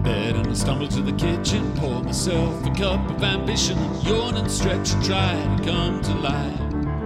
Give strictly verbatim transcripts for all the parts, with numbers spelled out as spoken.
bed and I stumble to the kitchen, pour myself a cup of ambition, and yawn and stretch and try to come to life.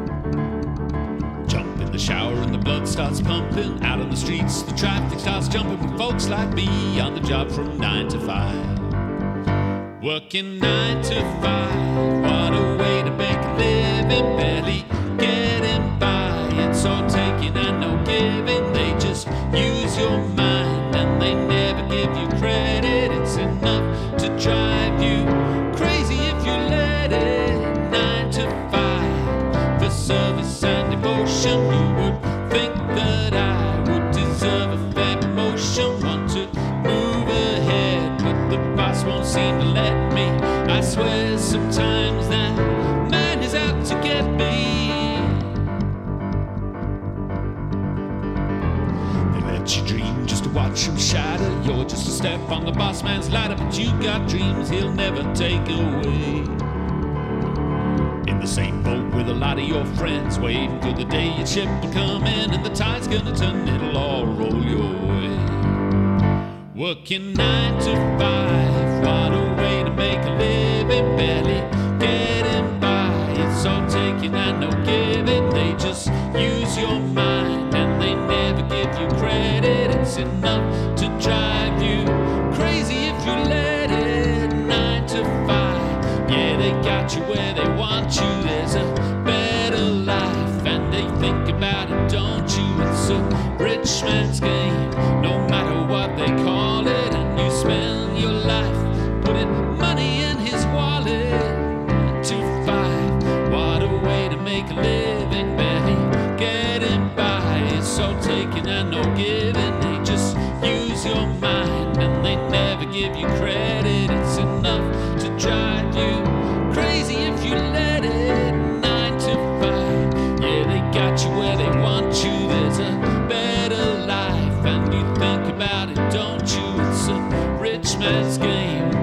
Jump in the shower and the blood starts pumping. Out on the streets, the traffic starts jumping with folks like me on the job from nine to five. Working nine to five, what a way to make a living, barely getting by. It's all taking and no giving, they just use your mind and they never give you credit. It's enough to drive you crazy if you let it. Nine to five, for service and devotion. You would think that I would deserve a fair promotion. Want to move ahead, but the boss won't seem to let me. I swear sometimes that man is out to get me. They let you dream just to watch him shatter. You're just a step on the boss man's ladder, but you got dreams he'll never take away. In the same boat with a lot of your friends, waiting for the day your ship will come in and the tide's gonna turn, it'll all roll your way. Working nine to five, what a way to make a living, barely getting by. It's all taking and no giving, they just use your mind and they never give you credit. It's enough to drive you crazy if you let it. Nine to five, yeah, they got you where they want you. There's a better life and they think about it, don't you? It's a rich man's game, no matter what they call it. And you spend your life putting money in his wallet. Nine to five, what a way to make a living, barely getting by. It's all taking and no giving, they just use your mind and they never give you credit. It's enough to drive you crazy if you let it. Nine to five, yeah, they got you where they want you. There's a better life and you think about it, don't you? It's a rich man's game.